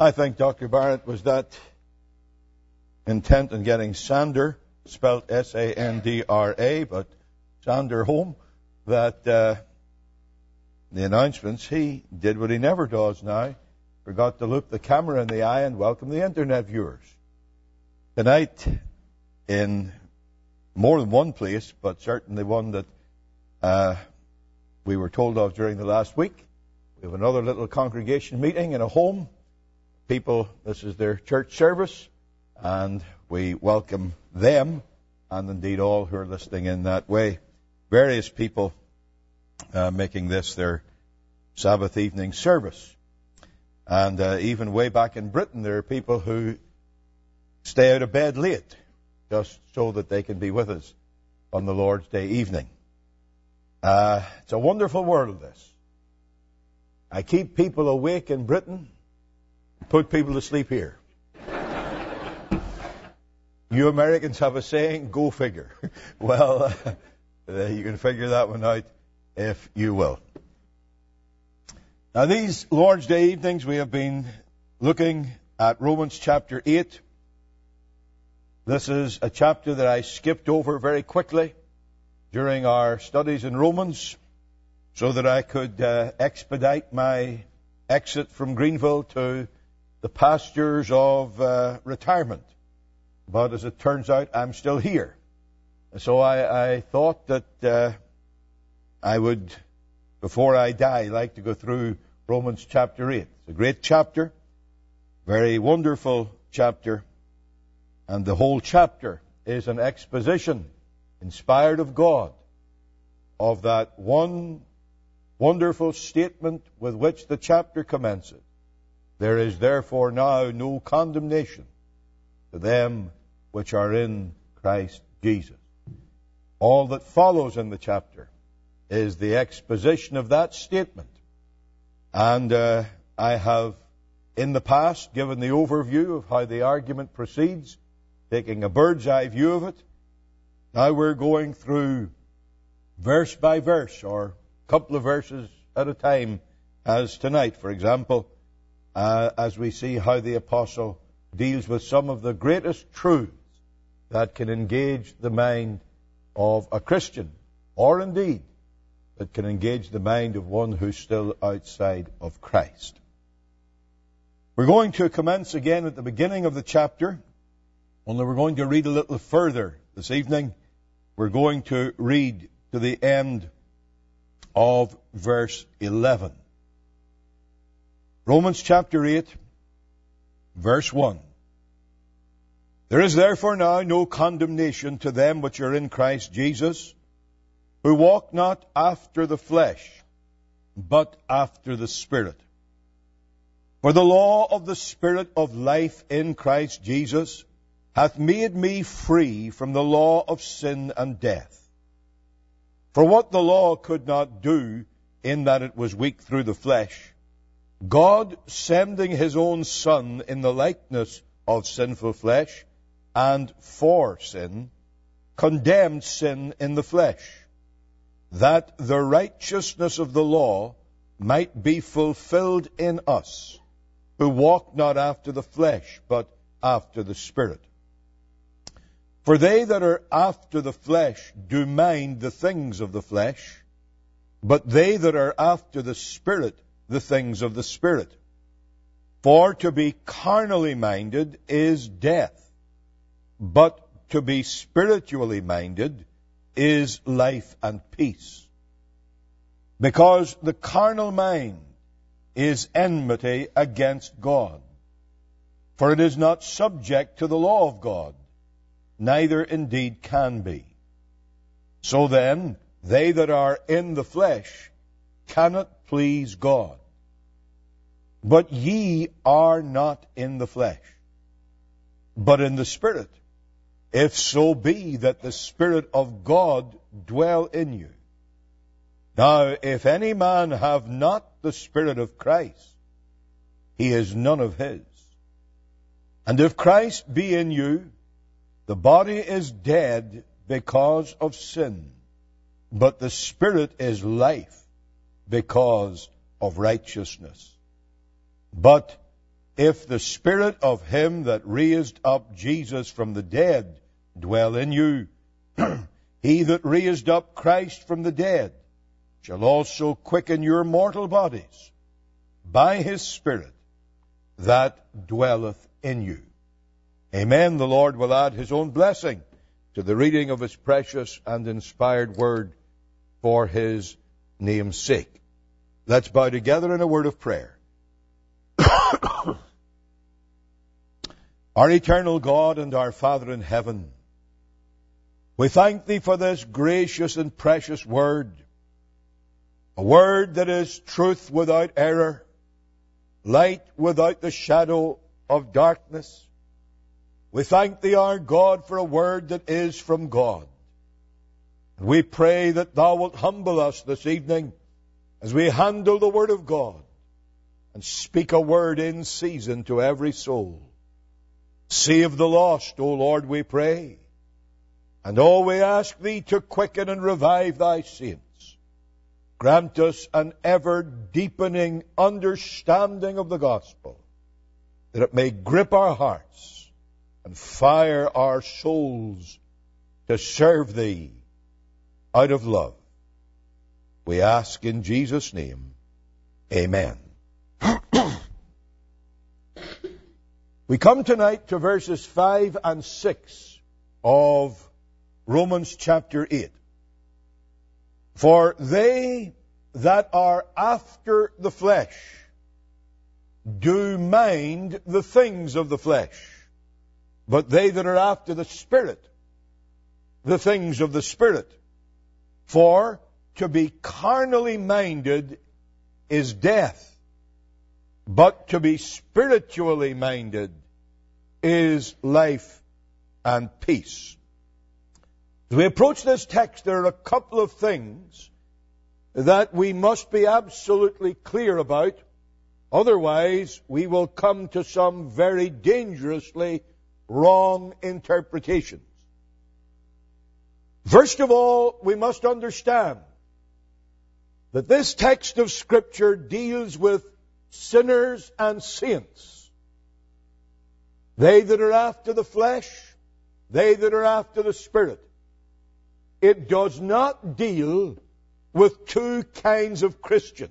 I think Dr. Barrett was that intent on getting Sander, spelled S-A-N-D-R-A, but Sander home, that the announcements, he did what he never does now, forgot to loop the camera in the eye and welcome the internet viewers. Tonight, in more than one place, but certainly one that we were told of during the last week, we have another little congregation meeting in a home. People, this is their church service, and we welcome them, and indeed all who are listening in that way. Various people making this their Sabbath evening service. And even way back in Britain, there are people who stay out of bed late just so that they can be with us on the Lord's Day evening. It's a wonderful world, this. I keep people awake in Britain, put people to sleep here. You Americans have a saying, go figure. Well, you can figure that one out if you will. Now, these Lord's Day evenings, we have been looking at Romans chapter 8. This is a chapter that I skipped over very quickly during our studies in Romans so that I could expedite my exit from Greenville to the pastures of retirement. But as it turns out, I'm still here. So I thought that I would, before I die, like to go through Romans chapter 8. It's a great chapter, very wonderful chapter, and the whole chapter is an exposition, inspired of God, of that one wonderful statement with which the chapter commences. There is therefore now no condemnation to them which are in Christ Jesus. All that follows in the chapter is the exposition of that statement. And I have, in the past, given the overview of how the argument proceeds, taking a bird's eye view of it. Now we're going through verse by verse, or a couple of verses at a time, as tonight, for example, as we see how the apostle deals with some of the greatest truths that can engage the mind of a Christian, or indeed that can engage the mind of one who's still outside of Christ. We're going to commence again at the beginning of the chapter, only we're going to read a little further this evening. We're going to read to the end of verse 11. Romans chapter 8, verse 1. There is therefore now no condemnation to them which are in Christ Jesus, who walk not after the flesh, but after the Spirit. For the law of the Spirit of life in Christ Jesus hath made me free from the law of sin and death. For what the law could not do, in that it was weak through the flesh, God, sending his own Son in the likeness of sinful flesh, and for sin, condemned sin in the flesh, that the righteousness of the law might be fulfilled in us, who walk not after the flesh, but after the Spirit. For they that are after the flesh do mind the things of the flesh, but they that are after the Spirit, the things of the Spirit. For to be carnally minded is death, but to be spiritually minded is life and peace. Because the carnal mind is enmity against God, for it is not subject to the law of God, neither indeed can be. So then, they that are in the flesh cannot please God. But ye are not in the flesh, but in the Spirit, if so be that the Spirit of God dwell in you. Now, if any man have not the Spirit of Christ, he is none of his. And if Christ be in you, the body is dead because of sin, but the Spirit is life because of righteousness. But if the Spirit of him that raised up Jesus from the dead dwell in you, he that raised up Christ from the dead shall also quicken your mortal bodies by his Spirit that dwelleth in you. Amen. The Lord will add his own blessing to the reading of his precious and inspired word for his name's sake. Let's bow together in a word of prayer. Our eternal God and our Father in heaven, we thank thee for this gracious and precious word, a word that is truth without error, light without the shadow of darkness. We thank thee, our God, for a word that is from God. We pray that thou wilt humble us this evening as we handle the word of God and speak a word in season to every soul. Save the lost, O Lord, we pray. And we ask thee to quicken and revive thy saints. Grant us an ever-deepening understanding of the gospel, that it may grip our hearts and fire our souls to serve thee out of love. We ask in Jesus' name, amen. We come tonight to verses 5 and 6 of Romans chapter 8. For they that are after the flesh do mind the things of the flesh, but they that are after the Spirit, the things of the Spirit. For to be carnally minded is death, but to be spiritually minded is life and peace. As we approach this text, there are a couple of things that we must be absolutely clear about. Otherwise, we will come to some very dangerously wrong interpretations. First of all, we must understand that this text of Scripture deals with sinners and saints. They that are after the flesh, they that are after the Spirit. It does not deal with two kinds of Christian.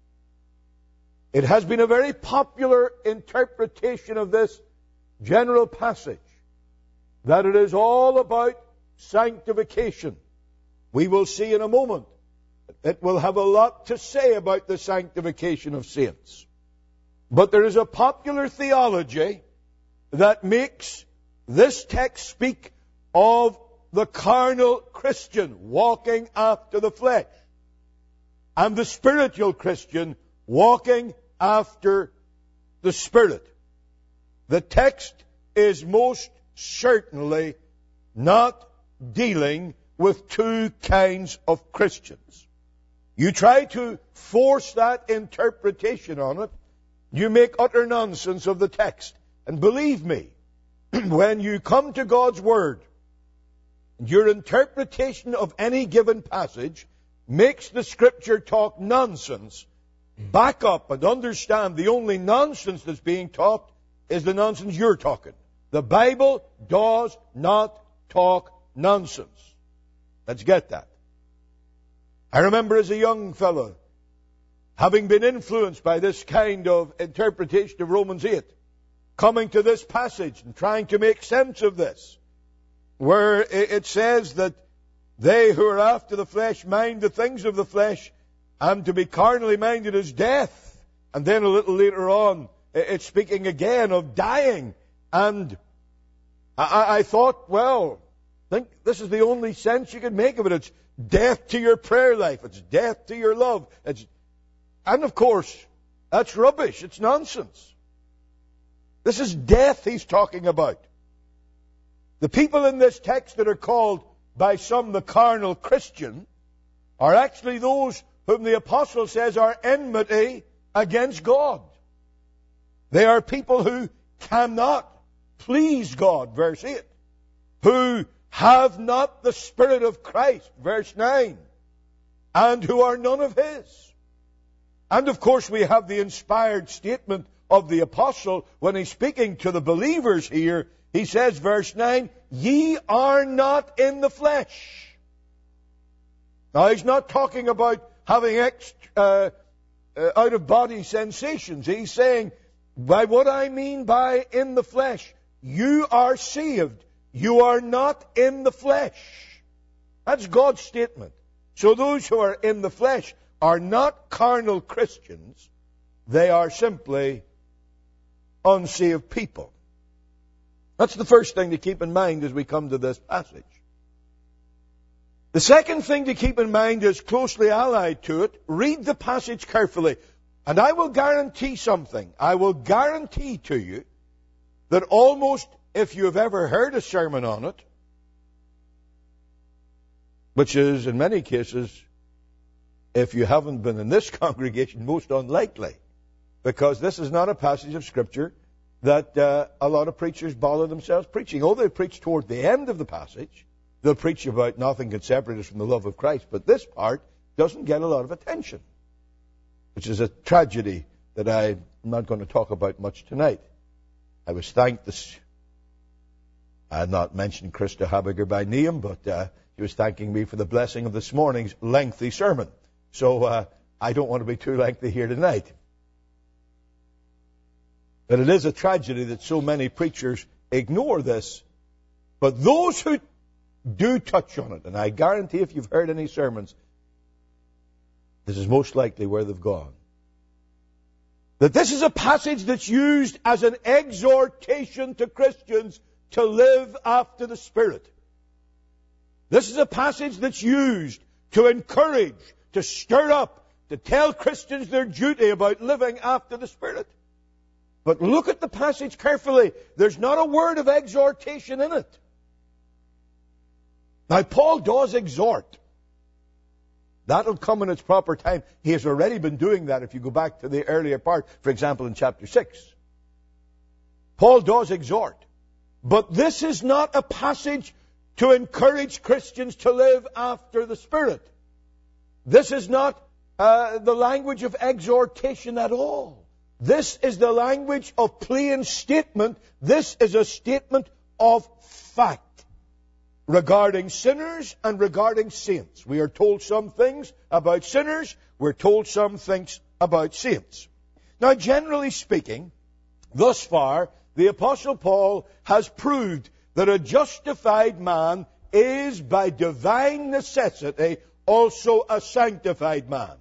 It has been a very popular interpretation of this general passage that it is all about sanctification. We will see in a moment. It will have a lot to say about the sanctification of saints. But there is a popular theology that makes this text speak of the carnal Christian walking after the flesh and the spiritual Christian walking after the Spirit. The text is most certainly not dealing with two kinds of Christians. You try to force that interpretation on it, you make utter nonsense of the text. And believe me, when you come to God's Word, your interpretation of any given passage makes the Scripture talk nonsense, back up and understand the only nonsense that's being taught is the nonsense you're talking. The Bible does not talk nonsense. Let's get that. I remember as a young fellow having been influenced by this kind of interpretation of Romans 8, coming to this passage and trying to make sense of this, where it says that they who are after the flesh mind the things of the flesh, and to be carnally minded is death. And then a little later on, it's speaking again of dying. And I thought, well, I think this is the only sense you can make of it. It's death to your prayer life. It's death to your love. And of course, that's rubbish. It's nonsense. This is death he's talking about. The people in this text that are called by some the carnal Christian are actually those whom the apostle says are enmity against God. They are people who cannot please God, verse 8, who have not the Spirit of Christ, verse 9, and who are none of His. And of course we have the inspired statement of the apostle when he's speaking to the believers here. He says, verse 9, ye are not in the flesh. Now, he's not talking about having out-of-body sensations. He's saying, by what I mean by in the flesh, you are saved. You are not in the flesh. That's God's statement. So those who are in the flesh are not carnal Christians. They are simply unsaved people. That's the first thing to keep in mind as we come to this passage. The second thing to keep in mind is closely allied to it. Read the passage carefully. And I will guarantee something. I will guarantee to you that almost, if you have ever heard a sermon on it, which is in many cases, if you haven't been in this congregation, most unlikely, because this is not a passage of Scripture that a lot of preachers bother themselves preaching. Oh, they preach toward the end of the passage. They'll preach about nothing can separate us from the love of Christ. But this part doesn't get a lot of attention, which is a tragedy that I'm not going to talk about much tonight. I was thanked this. I had not mentioned Krista Habiger by name, but he was thanking me for the blessing of this morning's lengthy sermon. So I don't want to be too lengthy here tonight. But it is a tragedy that so many preachers ignore this. But those who do touch on it, and I guarantee if you've heard any sermons, this is most likely where they've gone. That this is a passage that's used as an exhortation to Christians to live after the Spirit. This is a passage that's used to encourage, to stir up, to tell Christians their duty about living after the Spirit. But look at the passage carefully. There's not a word of exhortation in it. Now, Paul does exhort. That'll come in its proper time. He has already been doing that if you go back to the earlier part, for example, in chapter 6. Paul does exhort. But this is not a passage to encourage Christians to live after the Spirit. This is not the language of exhortation at all. This is the language of plain statement. This is a statement of fact regarding sinners and regarding saints. We are told some things about sinners. We're told some things about saints. Now, generally speaking, thus far, the Apostle Paul has proved that a justified man is by divine necessity also a sanctified man.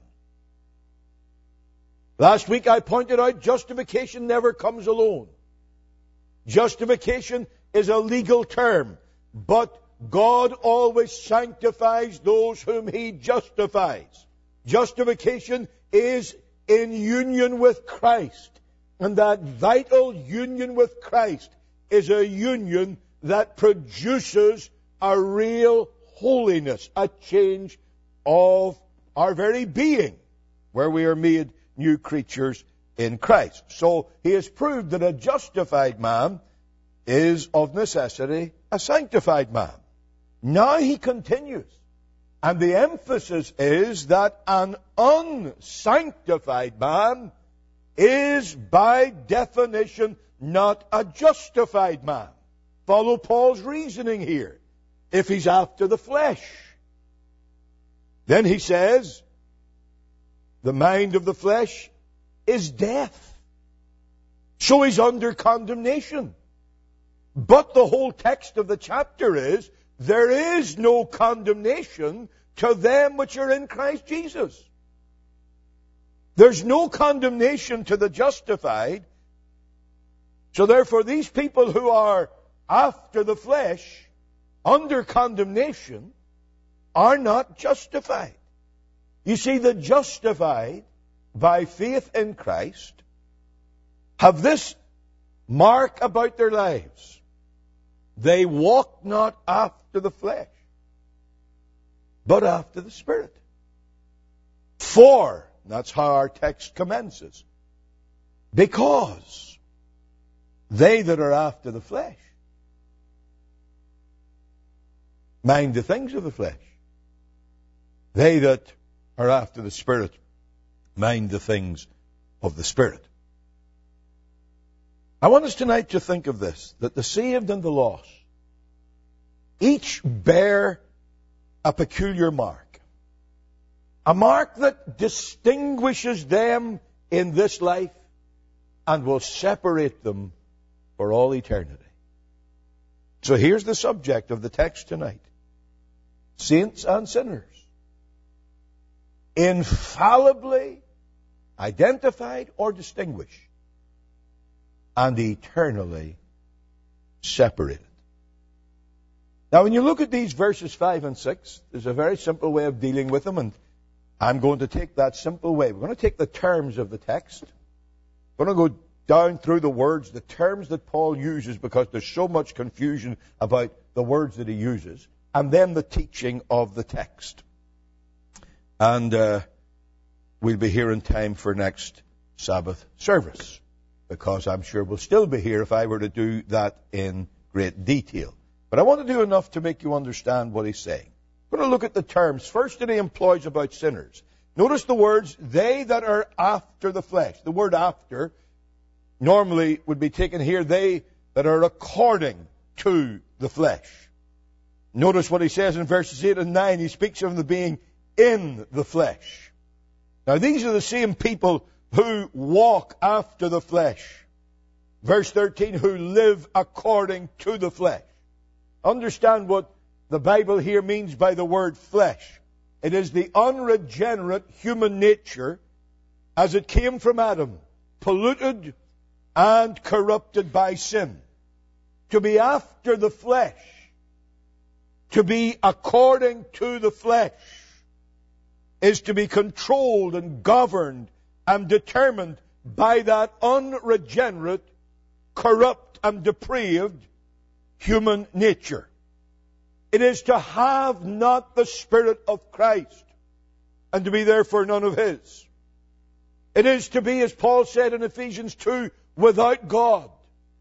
Last week I pointed out justification never comes alone. Justification is a legal term, but God always sanctifies those whom He justifies. Justification is in union with Christ. And that vital union with Christ is a union that produces a real holiness, a change of our very being, where we are made new creatures in Christ. So He has proved that a justified man is of necessity a sanctified man. Now he continues, and the emphasis is that an unsanctified man is by definition not a justified man. Follow Paul's reasoning here. If he's after the flesh, then he says, the mind of the flesh is death. So he's under condemnation. But the whole text of the chapter is, there is no condemnation to them which are in Christ Jesus. There's no condemnation to the justified. So therefore, these people who are after the flesh, under condemnation, are not justified. You see, the justified by faith in Christ have this mark about their lives. They walk not after the flesh, but after the Spirit. For, that's how our text commences, because they that are after the flesh mind the things of the flesh. They that are after the Spirit mind the things of the Spirit. I want us tonight to think of this, that the saved and the lost each bear a peculiar mark. A mark that distinguishes them in this life and will separate them for all eternity. So here's the subject of the text tonight. Saints and sinners, infallibly identified or distinguished, and eternally separated. Now, when you look at these verses 5 and 6, there's a very simple way of dealing with them, and I'm going to take that simple way. We're going to take the terms of the text. We're going to go down through the words, the terms that Paul uses, because there's so much confusion about the words that he uses, and then the teaching of the text. And we'll be here in time for next Sabbath service, because I'm sure we'll still be here if I were to do that in great detail. But I want to do enough to make you understand what he's saying. We're going to look at the terms first that he employs about sinners. Notice the words, they that are after the flesh. The word after normally would be taken here, they that are according to the flesh. Notice what he says in verses 8 and 9. He speaks of them being in the flesh. Now these are the same people who walk after the flesh. Verse 13, who live according to the flesh. Understand what the Bible here means by the word flesh. It is the unregenerate human nature as it came from Adam, polluted and corrupted by sin. To be after the flesh, to be according to the flesh, is to be controlled and governed and determined by that unregenerate, corrupt and depraved human nature. It is to have not the Spirit of Christ and to be therefore none of His. It is to be, as Paul said in Ephesians 2, without God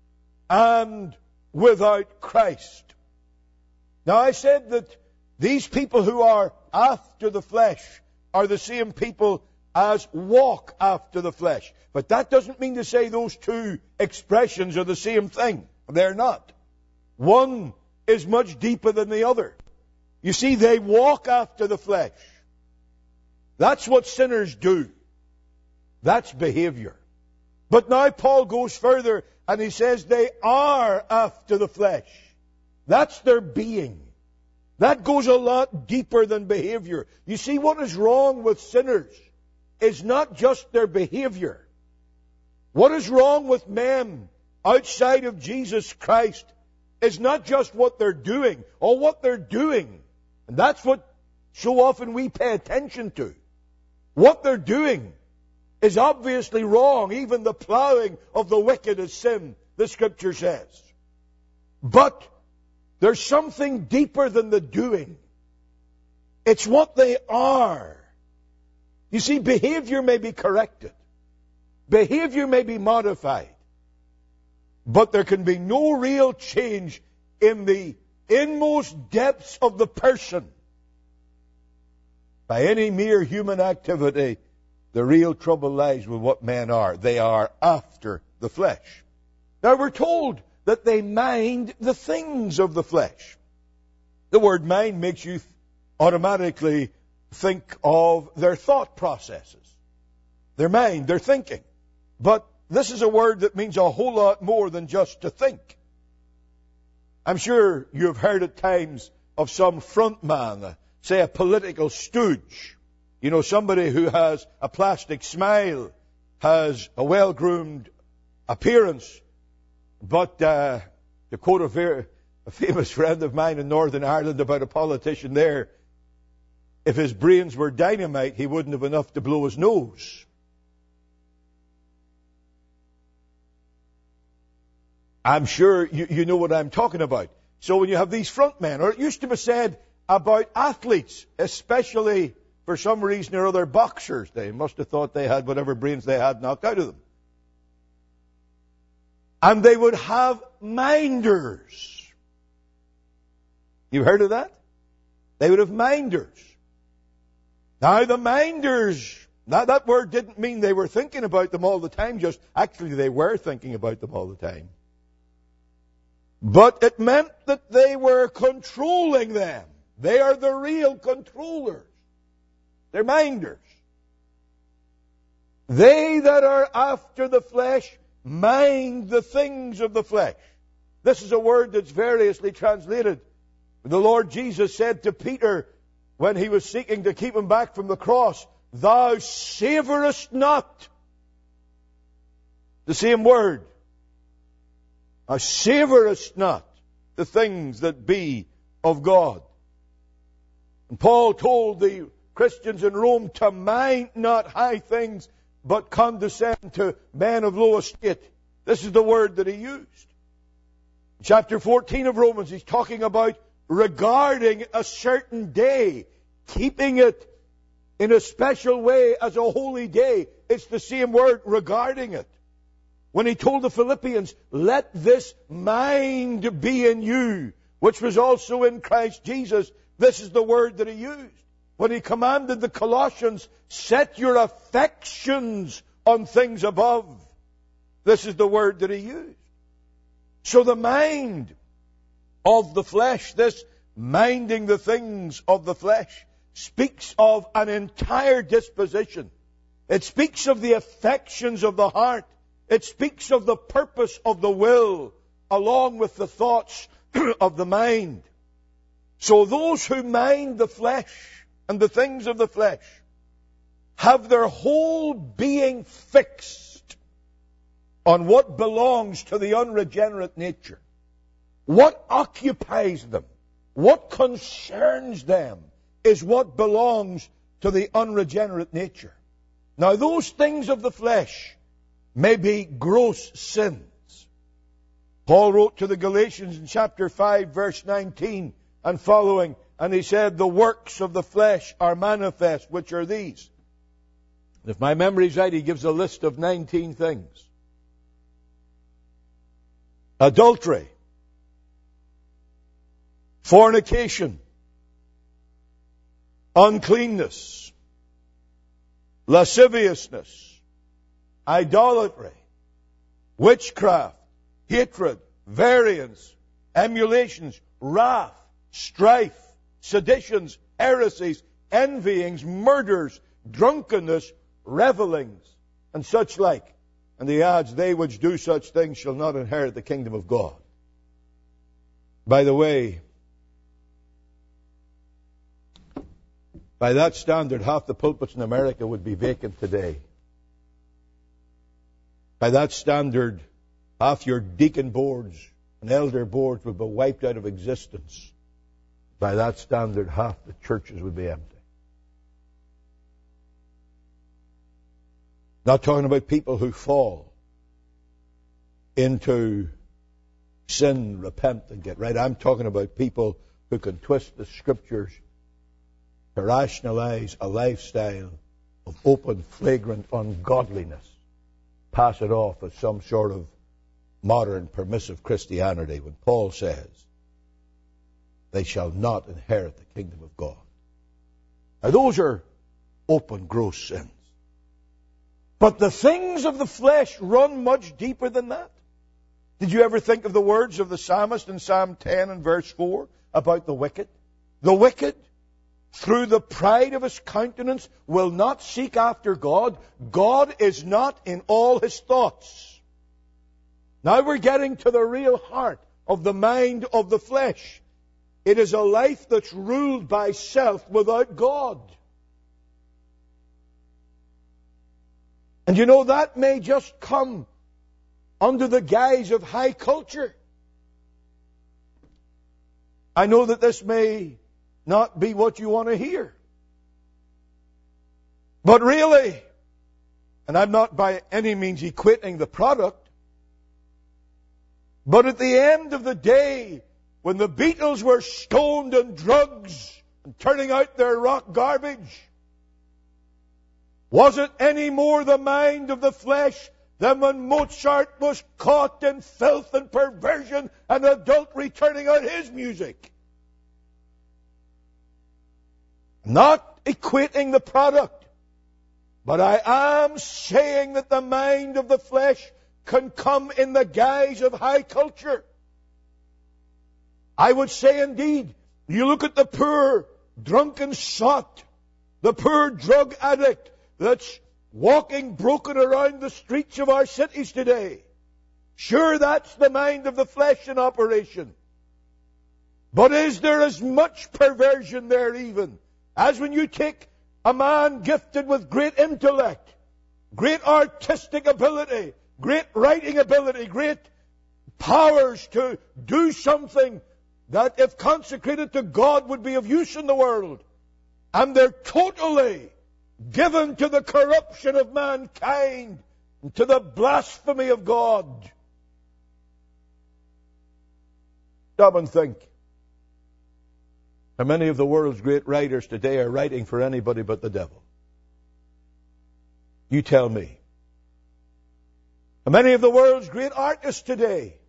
and without Christ. Now I said that these people who are after the flesh are the same people as walk after the flesh. But that doesn't mean to say those two expressions are the same thing. They're not. One is much deeper than the other. You see, they walk after the flesh. That's what sinners do. That's behavior. But now Paul goes further and he says they are after the flesh. That's their being. That goes a lot deeper than behavior. You see, what is wrong with sinners is not just their behavior. What is wrong with men outside of Jesus Christ is not just what they're doing, or what they're doing. And that's what so often we pay attention to. What they're doing is obviously wrong. Even the plowing of the wicked is sin, the Scripture says. But there's something deeper than the doing. It's what they are. You see, behavior may be corrected. Behavior may be modified. But there can be no real change in the inmost depths of the person. By any mere human activity, the real trouble lies with what men are. They are after the flesh. Now we're told that they mind the things of the flesh. The word mind makes you automatically think of their thought processes. Their mind, their thinking. But this is a word that means a whole lot more than just to think. I'm sure you've heard at times of some front man, say a political stooge. You know, somebody who has a plastic smile, has a well-groomed appearance. But to quote a famous friend of mine in Northern Ireland about a politician there, if his brains were dynamite, he wouldn't have enough to blow his nose. I'm sure you know what I'm talking about. So when you have these front men, or it used to be said about athletes, especially for some reason or other boxers, they must have thought they had whatever brains they had knocked out of them. And they would have minders. You've heard of that? They would have minders. Now the minders Now, that word didn't mean they were thinking about them all the time, actually they were thinking about them all the time. But it meant that they were controlling them. They are the real controllers. They're minders. They that are after the flesh mind the things of the flesh. This is a word that's variously translated. The Lord Jesus said to Peter when he was seeking to keep him back from the cross, "Thou savorest not." The same word. "Thou savorest not the things that be of God." And Paul told the Christians in Rome to mind not high things, but condescend to men of low estate. This is the word that he used. In chapter 14 of Romans, he's talking about regarding a certain day, keeping it in a special way as a holy day. It's the same word, regarding it. When he told the Philippians, "Let this mind be in you, which was also in Christ Jesus," this is the word that he used. When he commanded the Colossians, "Set your affections on things above," this is the word that he used. So the mind of the flesh, this minding the things of the flesh, speaks of an entire disposition. It speaks of the affections of the heart. It speaks of the purpose of the will, along with the thoughts of the mind. So those who mind the flesh and the things of the flesh have their whole being fixed on what belongs to the unregenerate nature. What occupies them, what concerns them, is what belongs to the unregenerate nature. Now, those things of the flesh may be gross sins. Paul wrote to the Galatians in chapter 5, verse 19 and following, and he said, "The works of the flesh are manifest, which are these." If my memory is right, he gives a list of 19 things. Adultery, fornication, uncleanness, lasciviousness, idolatry, witchcraft, hatred, variance, emulations, wrath, strife, seditions, heresies, envyings, murders, drunkenness, revelings, and such like. And he adds, "They which do such things shall not inherit the kingdom of God." By the way, by that standard, half the pulpits in America would be vacant today. By that standard, half your deacon boards and elder boards would be wiped out of existence. By that standard, half the churches would be empty. Not talking about people who fall into sin, repent, and get right. I'm talking about people who can twist the Scriptures to rationalize a lifestyle of open, flagrant ungodliness. Pass it off as some sort of modern, permissive Christianity when Paul says, "They shall not inherit the kingdom of God." Now, those are open, gross sins. But the things of the flesh run much deeper than that. Did you ever think of the words of the psalmist in Psalm 10 and verse 4 about the wicked? The wicked, through the pride of his countenance, will not seek after God. God is not in all his thoughts. Now we're getting to the real heart of the mind of the flesh. It is a life that's ruled by self without God. And you know, that may just come under the guise of high culture. I know that this may not be what you want to hear. But really, and I'm not by any means equating the product, but at the end of the day, when the Beatles were stoned on drugs and turning out their rock garbage, was it any more the mind of the flesh than when Mozart was caught in filth and perversion and adultery turning out his music? Not equating the product, But I am saying that the mind of the flesh can come in the guise of high culture. I would say indeed, you look at the poor drunken sot, the poor drug addict that's walking broken around the streets of our cities today. Sure, that's the mind of the flesh in operation. But is there as much perversion there even as when you take a man gifted with great intellect, great artistic ability, great writing ability, great powers to do something that if consecrated to God would be of use in the world, and they're totally given to the corruption of mankind, to the blasphemy of God? Stop and think. How many of the world's great writers today are writing for anybody but the devil? You tell me. How many of the world's great artists today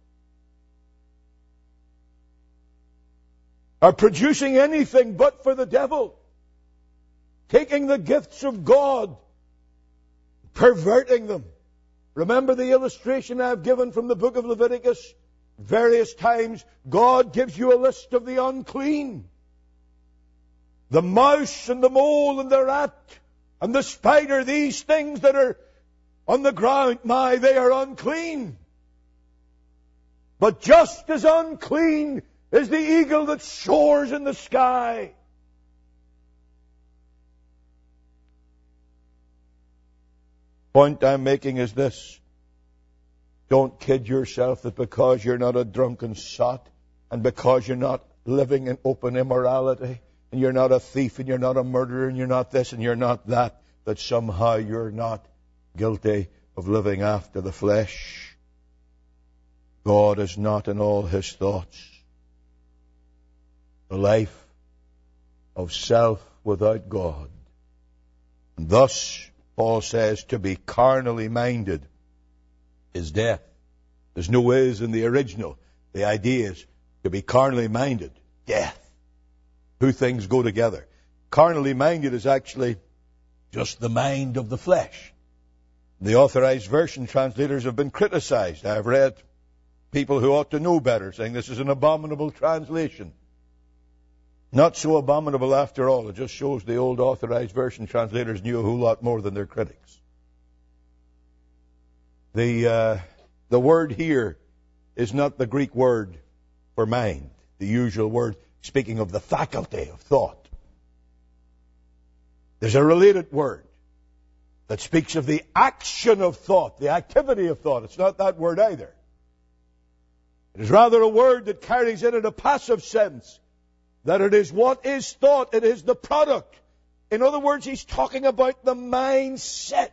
are producing anything but for the devil? Taking the gifts of God, perverting them. Remember the illustration I've given from the book of Leviticus? Various times God gives you a list of the unclean. The mouse and the mole and the rat and the spider, these things that are on the ground, they are unclean. But just as unclean is the eagle that soars in the sky. Point I'm making is this. Don't kid yourself that because you're not a drunken sot and because you're not living in open immorality and you're not a thief and you're not a murderer and you're not this and you're not that, that somehow you're not guilty of living after the flesh. God is not in all his thoughts. The life of self without God. And thus, Paul says, to be carnally minded is death. There's no is in the original. The idea is to be carnally minded, death. Two things go together. Carnally minded is actually just the mind of the flesh. The Authorized Version translators have been criticized. I've read people who ought to know better saying this is an abominable translation. Not so abominable after all. It just shows the old Authorized Version translators knew a whole lot more than their critics. The word here is not the Greek word for mind, the usual word speaking of the faculty of thought. There's a related word that speaks of the action of thought, the activity of thought. It's not that word either. It is rather a word that carries in it a passive sense, that it is what is thought, it is the product. In other words, he's talking about the mindset.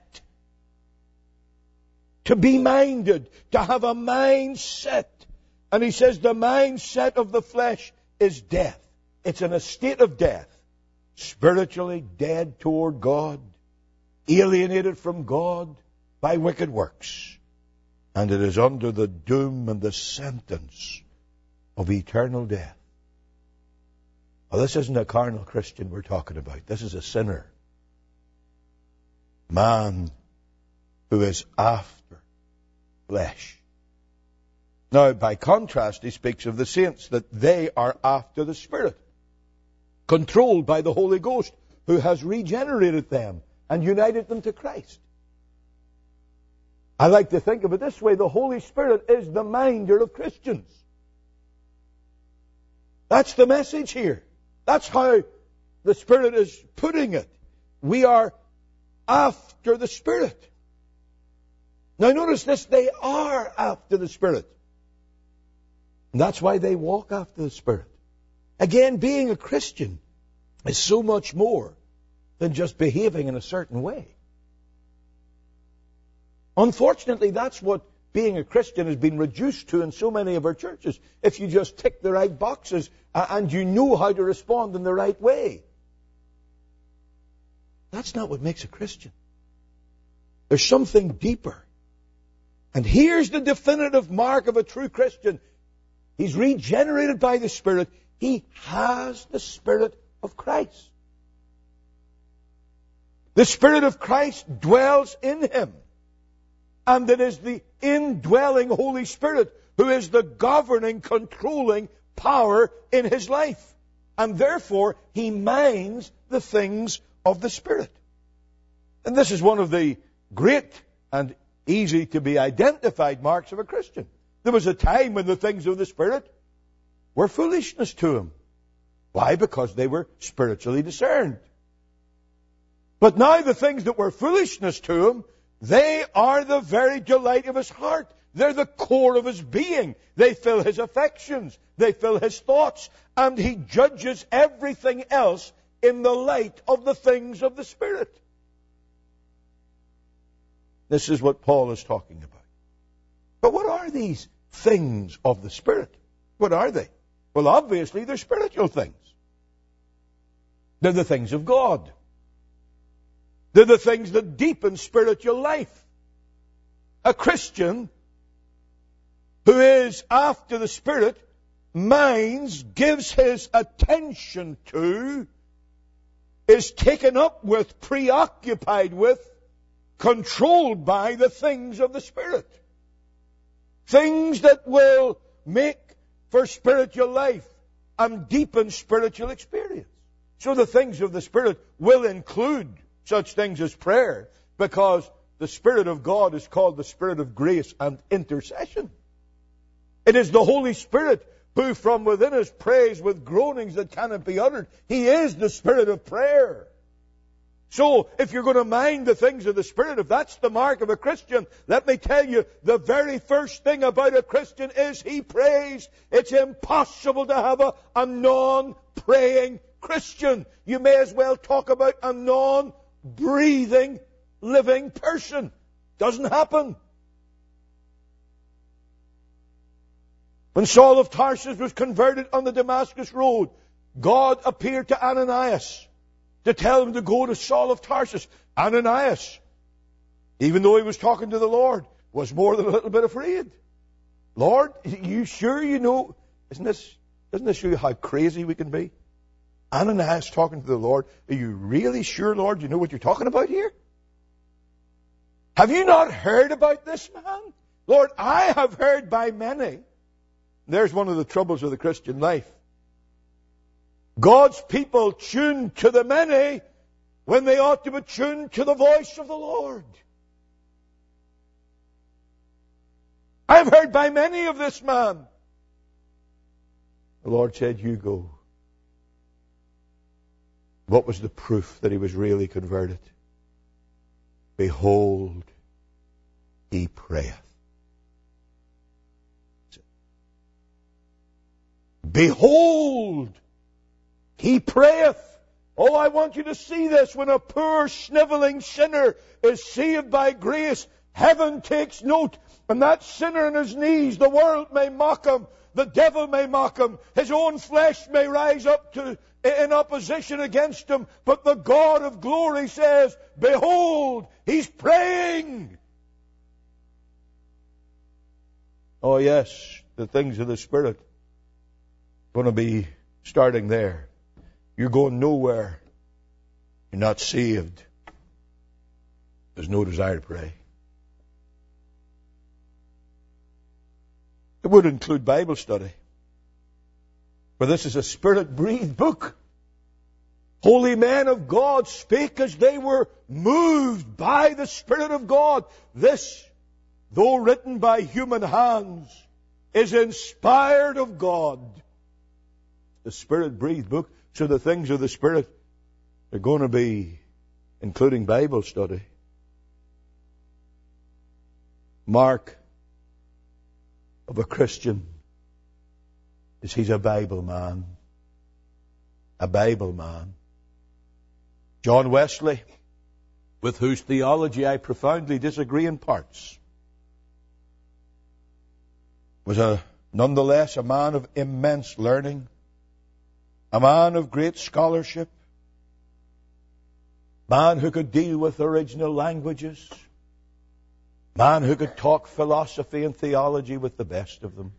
To be minded, to have a mindset. And he says the mindset of the flesh is death. It's in a state of death. Spiritually dead toward God. Alienated from God by wicked works. And it is under the doom and the sentence of eternal death. Well, this isn't a carnal Christian we're talking about. This is a sinner. Man who is after flesh. Now, by contrast, he speaks of the saints, that they are after the Spirit, controlled by the Holy Ghost, who has regenerated them and united them to Christ. I like to think of it this way. The Holy Spirit is the minder of Christians. That's the message here. That's how the Spirit is putting it. We are after the Spirit. Now notice this, they are after the Spirit. And that's why they walk after the Spirit. Again, being a Christian is so much more than just behaving in a certain way. Unfortunately, that's what being a Christian has been reduced to in so many of our churches. If you just tick the right boxes and you know how to respond in the right way. That's not what makes a Christian. There's something deeper. And here's the definitive mark of a true Christian. He's regenerated by the Spirit. He has the Spirit of Christ. The Spirit of Christ dwells in him. And it is the indwelling Holy Spirit who is the governing, controlling power in his life. And therefore, he minds the things of the Spirit. And this is one of the great and easy to be identified marks of a Christian. There was a time when the things of the Spirit were foolishness to him. Why? Because they were spiritually discerned. But now the things that were foolishness to him, they are the very delight of his heart. They're the core of his being. They fill his affections. They fill his thoughts. And he judges everything else in the light of the things of the Spirit. This is what Paul is talking about. But what are these things of the Spirit? What are they? Well, obviously, they're spiritual things. They're the things of God. They're the things that deepen spiritual life. A Christian who is after the Spirit minds, gives his attention to, is taken up with, preoccupied with, controlled by the things of the Spirit. Things that will make for spiritual life and deepen spiritual experience. So the things of the Spirit will include such things as prayer, because the Spirit of God is called the Spirit of grace and intercession. It is the Holy Spirit who from within us prays with groanings that cannot be uttered. He is the Spirit of prayer. So, if you're going to mind the things of the Spirit, if that's the mark of a Christian, let me tell you, the very first thing about a Christian is he prays. It's impossible to have a non-praying Christian. You may as well talk about a non-breathing, living person. Doesn't happen. When Saul of Tarsus was converted on the Damascus road, God appeared to Ananias to tell him to go to Saul of Tarsus. Ananias, even though he was talking to the Lord, was more than a little bit afraid. Lord, you sure you know? Doesn't this show you how crazy we can be? Ananias talking to the Lord. Are you really sure, Lord, you know what you're talking about here? Have you not heard about this man? Lord, I have heard by many. There's one of the troubles of the Christian life. God's people tune to the many when they ought to be tuned to the voice of the Lord. I have heard by many of this man. The Lord said, you go. What was the proof that he was really converted? Behold, he prayeth. Behold, he prayeth. Oh, I want you to see this. When a poor, sniveling sinner is saved by grace, heaven takes note. And that sinner on his knees, the world may mock him, the devil may mock him, his own flesh may rise up in opposition against him, but the God of glory says, behold, he's praying. Oh yes, the things of the Spirit are going to be starting there. You're going nowhere. You're not saved. There's no desire to pray. It would include Bible study. For this is a Spirit-breathed book. Holy men of God spake as they were moved by the Spirit of God. This, though written by human hands, is inspired of God. The Spirit-breathed book. So the things of the Spirit are going to be including Bible study. Mark of a Christian is he's a Bible man. A Bible man. John Wesley, with whose theology I profoundly disagree in parts, was nonetheless a man of immense learning, a man of great scholarship, man who could deal with original languages, man who could talk philosophy and theology with the best of them.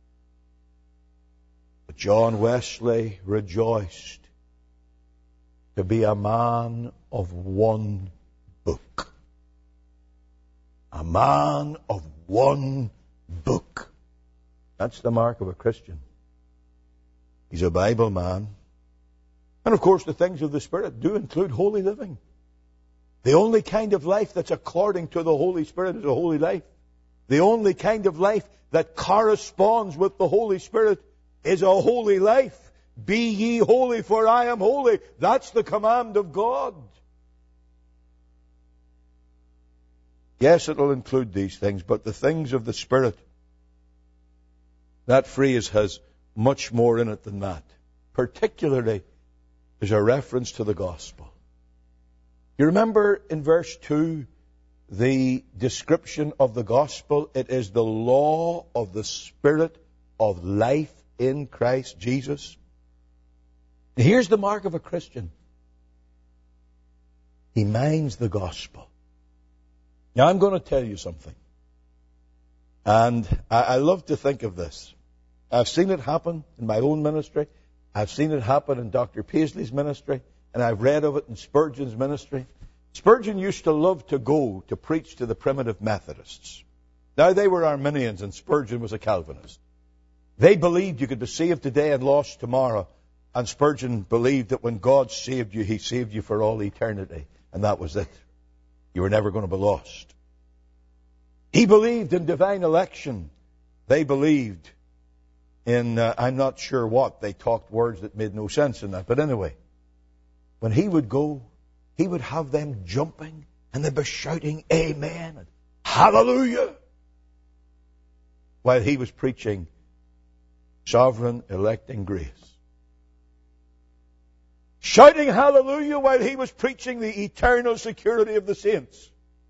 But John Wesley rejoiced to be a man of one book. A man of one book. That's the mark of a Christian. He's a Bible man. And of course the things of the Spirit do include holy living. The only kind of life that's according to the Holy Spirit is a holy life. The only kind of life that corresponds with the Holy Spirit is a holy life. Be ye holy, for I am holy. That's the command of God. Yes, it'll include these things, but the things of the Spirit, that phrase has much more in it than that. Particularly, there's a reference to the gospel. You remember in verse 2, the description of the gospel? It is the law of the Spirit of life in Christ Jesus. Here's the mark of a Christian. He minds the gospel. Now I'm going to tell you something. And I love to think of this. I've seen it happen in my own ministry. I've seen it happen in Dr. Paisley's ministry. And I've read of it in Spurgeon's ministry. Spurgeon used to love to go to preach to the primitive Methodists. Now they were Arminians and Spurgeon was a Calvinist. They believed you could be saved today and lost tomorrow. And Spurgeon believed that when God saved you, He saved you for all eternity. And that was it. You were never going to be lost. He believed in divine election. They believed in, I'm not sure what. They talked words that made no sense in that. But anyway, when he would go, he would have them jumping and they'd be shouting amen and hallelujah while he was preaching sovereign electing grace. Shouting hallelujah while he was preaching the eternal security of the saints.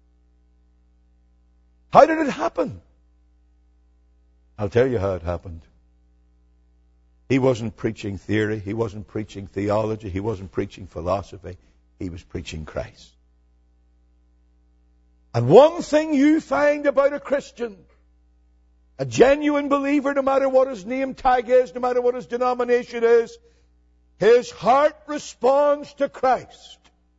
How did it happen? I'll tell you how it happened. He wasn't preaching theory. He wasn't preaching theology. He wasn't preaching philosophy. He was preaching Christ. And one thing you find about a Christian, a genuine believer, no matter what his name tag is, no matter what his denomination is, his heart responds to Christ.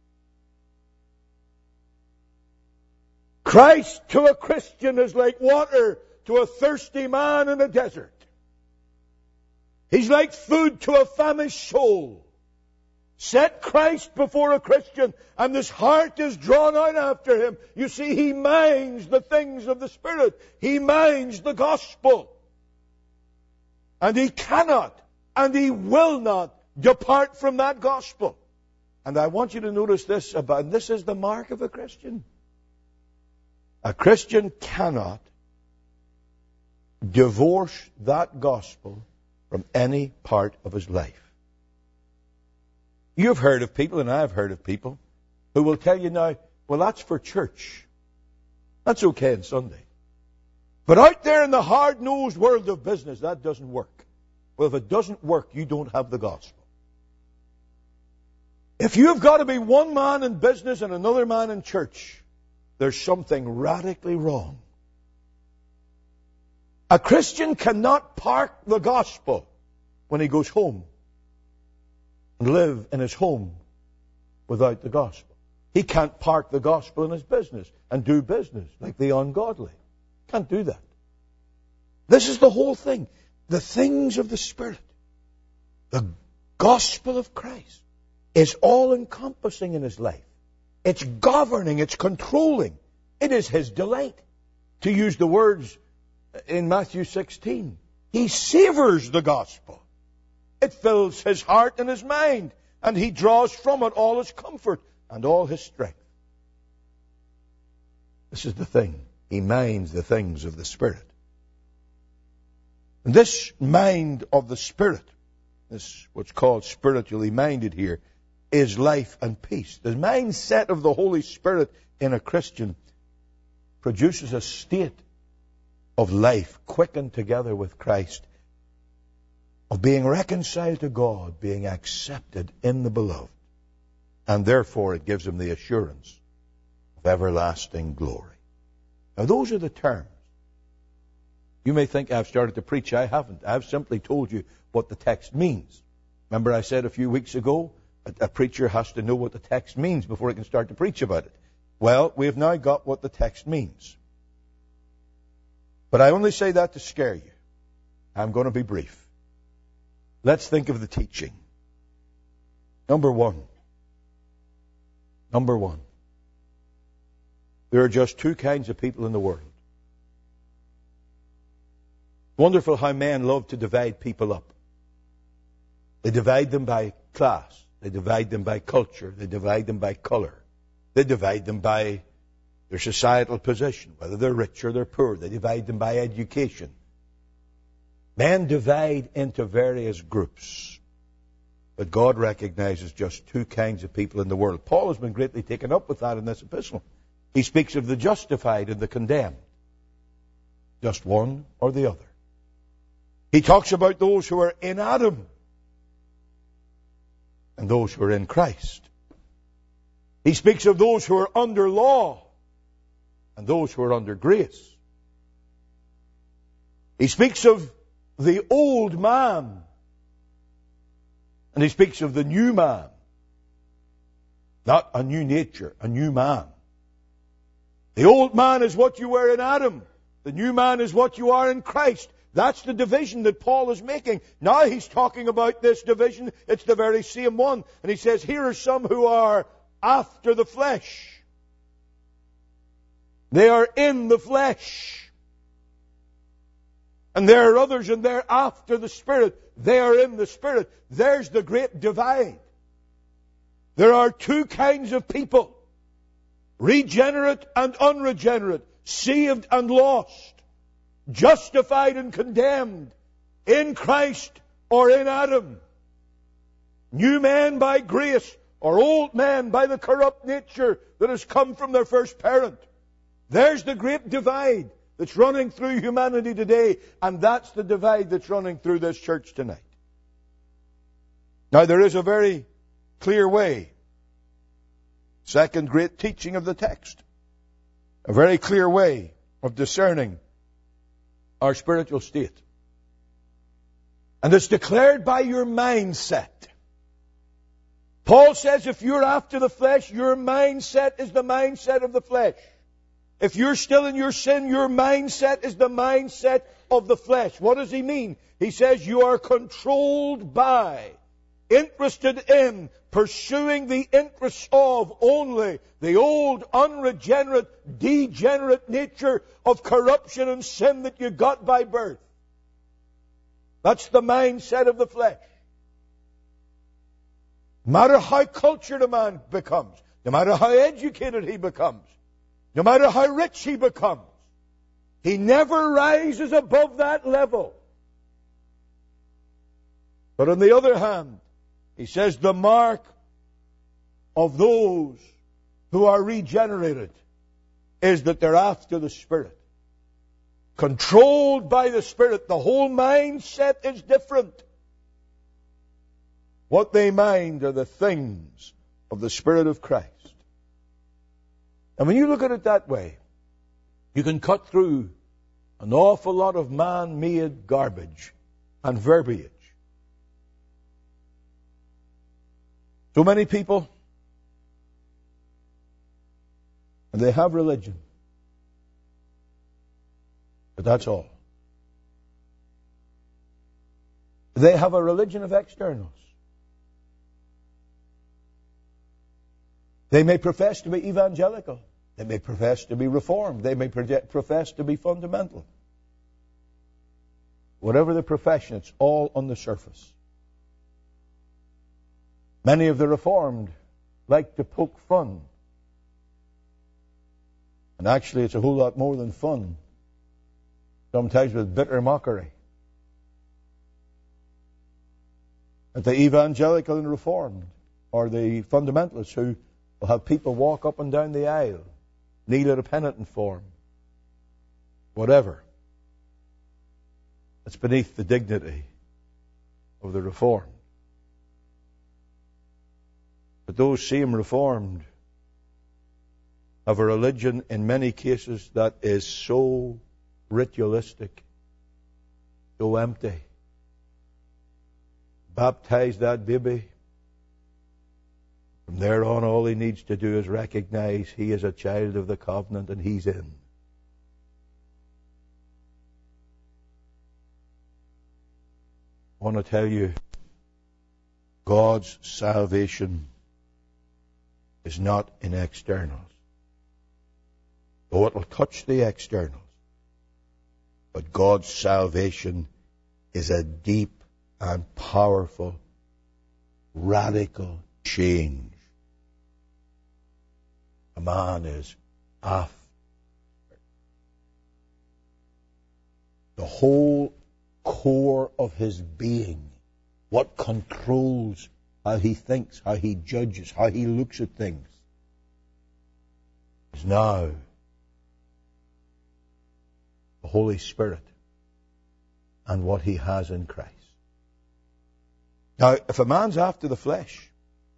Christ to a Christian is like water to a thirsty man in a desert. He's like food to a famished soul. Set Christ before a Christian and his heart is drawn out after him. You see, he minds the things of the Spirit. He minds the gospel. And he cannot and he will not depart from that gospel. And I want you to notice this about, this is the mark of a Christian. A Christian cannot divorce that gospel from any part of his life. You've heard of people, and I've heard of people, who will tell you now, well, that's for church. That's okay on Sunday. But out there in the hard-nosed world of business, that doesn't work. Well, if it doesn't work, you don't have the gospel. If you've got to be one man in business and another man in church, there's something radically wrong. A Christian cannot park the gospel when he goes home and live in his home without the gospel. He can't park the gospel in his business and do business like the ungodly. Can't do that. This is the whole thing. The things of the Spirit, the gospel of Christ, is all-encompassing in his life. It's governing, it's controlling. It is his delight. To use the words in Matthew 16, he savors the gospel. It fills his heart and his mind, and he draws from it all his comfort and all his strength. This is the thing. He minds the things of the Spirit. And this mind of the Spirit, this what's called spiritually minded here, is life and peace. The mindset of the Holy Spirit in a Christian produces a state of life quickened together with Christ, of being reconciled to God, being accepted in the beloved. And therefore it gives him the assurance of everlasting glory. Now those are the terms. You may think I've started to preach. I haven't. I've simply told you what the text means. Remember I said a few weeks ago A preacher has to know what the text means before he can start to preach about it. Well, we have now got what the text means. But I only say that to scare you. I'm going to be brief. Let's think of the teaching. Number one. There are just two kinds of people in the world. Wonderful how men love to divide people up. They divide them by class. They divide them by culture. They divide them by color. They divide them by their societal position, whether they're rich or they're poor. They divide them by education. Men divide into various groups. But God recognizes just two kinds of people in the world. Paul has been greatly taken up with that in this epistle. He speaks of the justified and the condemned. Just one or the other. He talks about those who are in Adam and those who are in Christ. He speaks of those who are under law and those who are under grace. He speaks of the old man and he speaks of the new man. Not a new nature, a new man. The old man is what you were in Adam. The new man is what you are in Christ. That's the division that Paul is making. Now he's talking about this division. It's the very same one. And he says, here are some who are after the flesh. They are in the flesh. And there are others, and they're after the Spirit. They are in the Spirit. There's the great divide. There are two kinds of people. Regenerate and unregenerate. Saved and lost. Justified and condemned. In Christ or in Adam. New men by grace or old men by the corrupt nature that has come from their first parent. There's the great divide that's running through humanity today, and that's the divide that's running through this church tonight. Now there is a very clear way. Second great teaching of the text. A very clear way of discerning our spiritual state. And it's declared by your mindset. Paul says if you're after the flesh, your mindset is the mindset of the flesh. If you're still in your sin, your mindset is the mindset of the flesh. What does he mean? He says you are controlled by, interested in, pursuing the interests of only the old, unregenerate, degenerate nature of corruption and sin that you got by birth. That's the mindset of the flesh. No matter how cultured a man becomes, no matter how educated he becomes, no matter how rich he becomes, he never rises above that level. But on the other hand, he says the mark of those who are regenerated is that they're after the Spirit. Controlled by the Spirit. The whole mindset is different. What they mind are the things of the Spirit of Christ. And when you look at it that way, you can cut through an awful lot of man-made garbage and verbiage. So many people, and they have religion, but that's all. They have a religion of externals. They may profess to be evangelical. They may profess to be reformed. They may profess to be fundamental. Whatever the profession, it's all on the surface. Many of the reformed like to poke fun. And actually it's a whole lot more than fun. Sometimes with bitter mockery. At the evangelical and reformed, or the fundamentalists who will have people walk up and down the aisle, kneel at a penitent form, whatever. It's beneath the dignity of the Reformed. But those same Reformed have a religion in many cases that is so ritualistic, so empty. Baptize that baby, From there on, all he needs to do is recognize he is a child of the covenant and he's in. I want to tell you, God's salvation is not in externals. Though it will touch the externals. But God's salvation is a deep and powerful, radical change. A man is after. The whole core of his being, what controls how he thinks, how he judges, how he looks at things, is now the Holy Spirit and what he has in Christ. Now, if a man's after the flesh,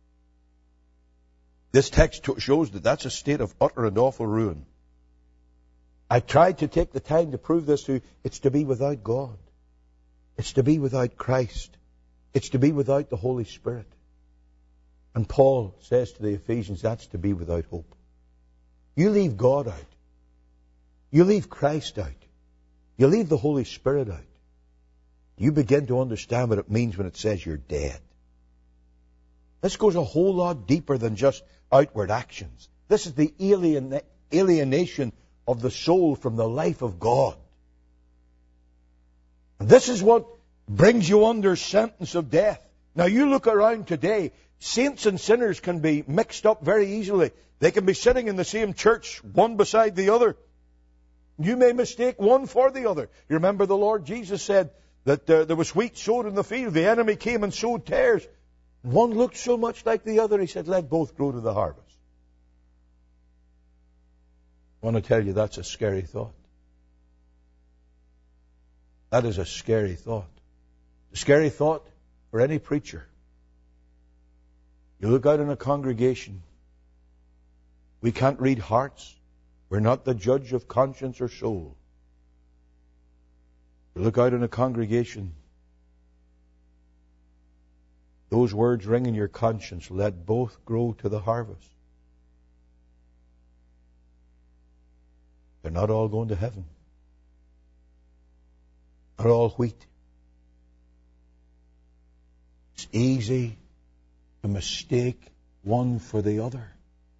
this text shows that that's a state of utter and awful ruin. I tried to take the time to prove this to you. It's to be without God. It's to be without Christ. It's to be without the Holy Spirit. And Paul says to the Ephesians, that's to be without hope. You leave God out. You leave Christ out. You leave the Holy Spirit out. You begin to understand what it means when it says you're dead. This goes a whole lot deeper than just outward actions. This is the alienation of the soul from the life of God. And this is what brings you under sentence of death. Now you look around today, saints and sinners can be mixed up very easily. They can be sitting in the same church, one beside the other. You may mistake one for the other. You remember the Lord Jesus said that there was wheat sowed in the field. The enemy came and sowed tares. One looked so much like the other, he said, let both grow to the harvest. I want to tell you, that's a scary thought. That is a scary thought. A scary thought for any preacher. You look out in a congregation. We can't read hearts. We're not the judge of conscience or soul. You look out in a congregation. Those words ring in your conscience. Let both grow to the harvest. They're not all going to heaven. Not all wheat. It's easy to mistake one for the other.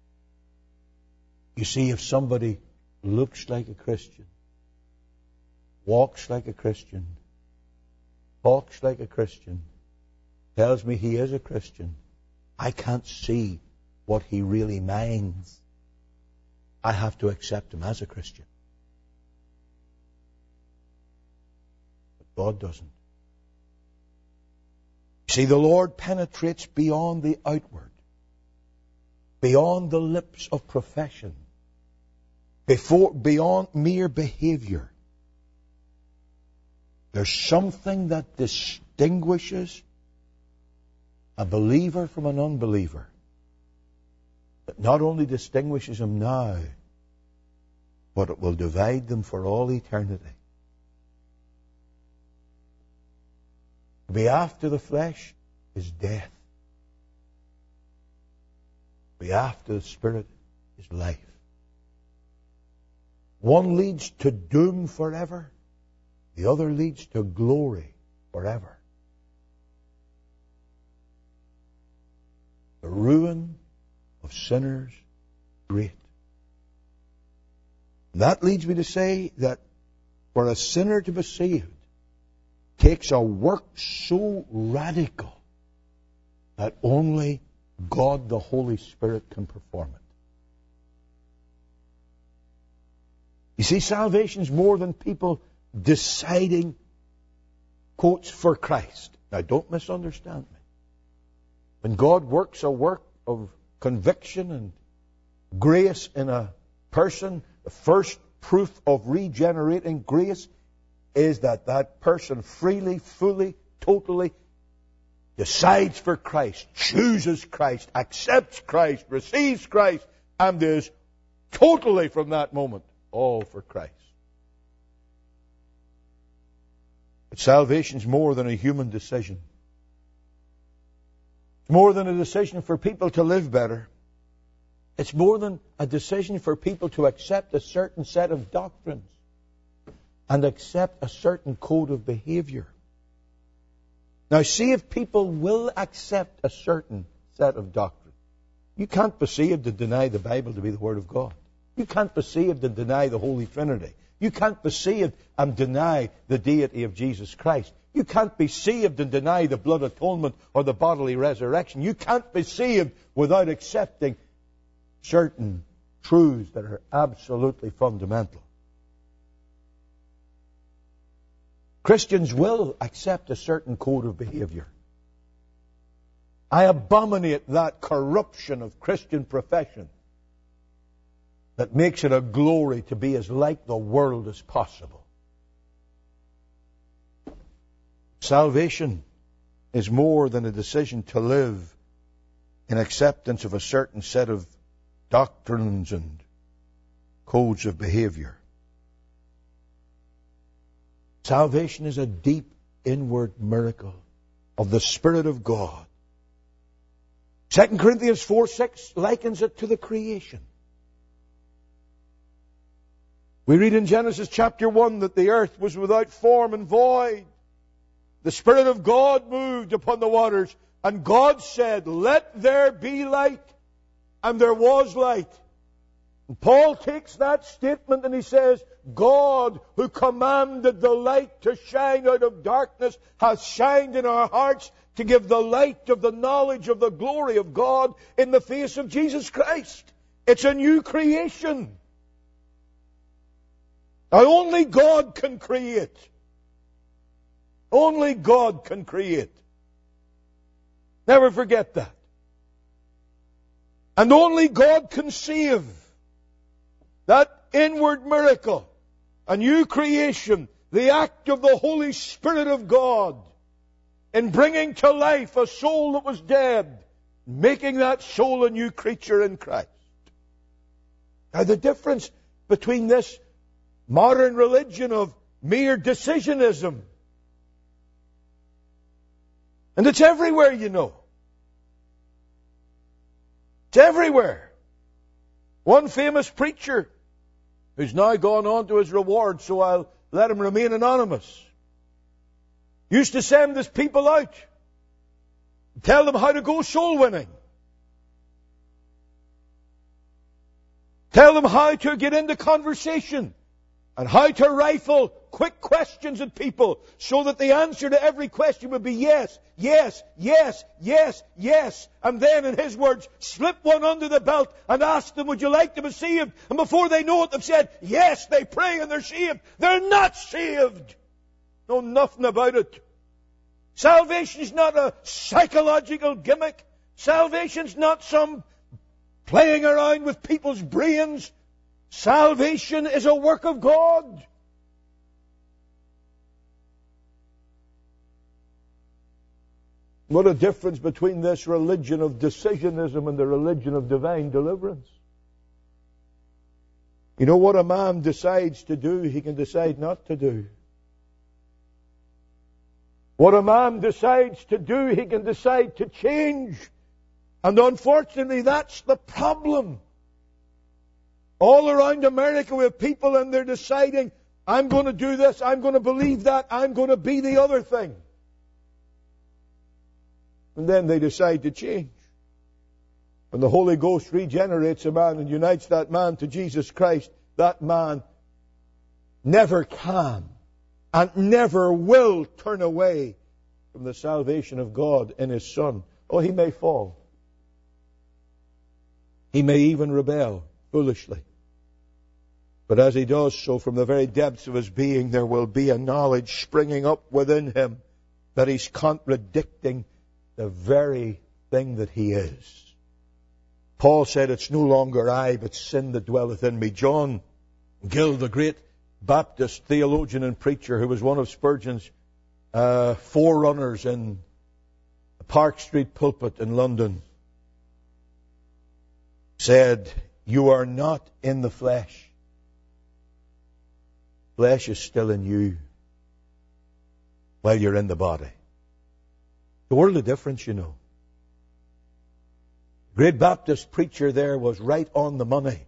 You see, if somebody looks like a Christian, walks like a Christian, talks like a Christian, tells me he is a Christian, I can't see what he really minds. I have to accept him as a Christian. But God doesn't. See, the Lord penetrates beyond the outward, beyond the lips of profession, beyond mere behavior. There's something that distinguishes a believer from an unbeliever. That not only distinguishes them now, but it will divide them for all eternity. To be after the flesh is death. To be after the Spirit is life. One leads to doom forever. The other leads to glory forever. The ruin of sinners great. And that leads me to say that for a sinner to be saved takes a work so radical that only God the Holy Spirit can perform it. You see, salvation is more than people deciding, quotes, for Christ. Now, don't misunderstand me. When God works a work of conviction and grace in a person, the first proof of regenerating grace is that that person freely, fully, totally decides for Christ, chooses Christ, accepts Christ, receives Christ, and is totally from that moment all for Christ. But salvation is more than a human decision. more than a decision for people to live better. It's more than a decision for people to accept a certain set of doctrines and accept a certain code of behavior. Now, see if people will accept a certain set of doctrine. You can't be saved and deny the Bible to be the Word of God. You can't be saved and deny the Holy Trinity. You can't be saved and deny the deity of Jesus Christ. You can't be saved and deny the blood atonement or the bodily resurrection. You can't be saved without accepting certain truths that are absolutely fundamental. Christians will accept a certain code of behavior. I abominate that corruption of Christian profession that makes it a glory to be as like the world as possible. Salvation is more than a decision to live in acceptance of a certain set of doctrines and codes of behavior. Salvation is a deep inward miracle of the Spirit of God. 2 Corinthians 4:6 likens it to the creation. We read in Genesis chapter 1 that the earth was without form and void. The Spirit of God moved upon the waters, and God said, "Let there be light," and there was light. And Paul takes that statement and he says, God, who commanded the light to shine out of darkness, has shined in our hearts to give the light of the knowledge of the glory of God in the face of Jesus Christ. It's a new creation. Now, only God can create. Only God can create. Never forget that. And only God can save. That inward miracle, a new creation, the act of the Holy Spirit of God in bringing to life a soul that was dead, making that soul a new creature in Christ. Now, the difference between this modern religion of mere decisionism, and it's everywhere, you know. It's everywhere. One famous preacher, who's now gone on to his reward, so I'll let him remain anonymous, used to send his people out, tell them how to go soul winning, tell them how to get into conversation, and how to rifle quick questions at people so that the answer to every question would be yes, yes, yes, yes, yes. And then, in his words, slip one under the belt and ask them, would you like to be saved? And before they know it, they've said, yes, they pray and they're saved. They're not saved. Know nothing about it. Salvation's not a psychological gimmick. Salvation's not some playing around with people's brains. Salvation is a work of God. What a difference between this religion of decisionism and the religion of divine deliverance. You know what a man decides to do, he can decide not to do. What a man decides to do, he can decide to change. And unfortunately, that's the problem. All around America we have people and they're deciding, I'm going to do this, I'm going to believe that, I'm going to be the other thing. And then they decide to change. When the Holy Ghost regenerates a man and unites that man to Jesus Christ, that man never can and never will turn away from the salvation of God in His Son. Oh, he may fall. He may even rebel foolishly. But as he does so, from the very depths of his being, there will be a knowledge springing up within him that he's contradicting the very thing that he is. Paul said, it's no longer I, but sin that dwelleth in me. John Gill, the great Baptist theologian and preacher, who was one of Spurgeon's forerunners in the Park Street pulpit in London, said, you are not in the flesh. Flesh is still in you while you're in the body. The world of difference, you know. Great Baptist preacher there was right on the money.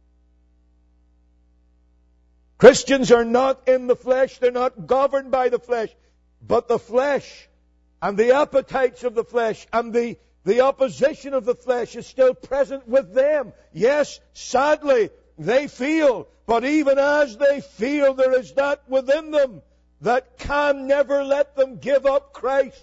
Christians are not in the flesh. They're not governed by the flesh. But the flesh and the appetites of the flesh and the opposition of the flesh is still present with them. Yes, sadly, they feel. But even as they feel, there is that within them that can never let them give up Christ.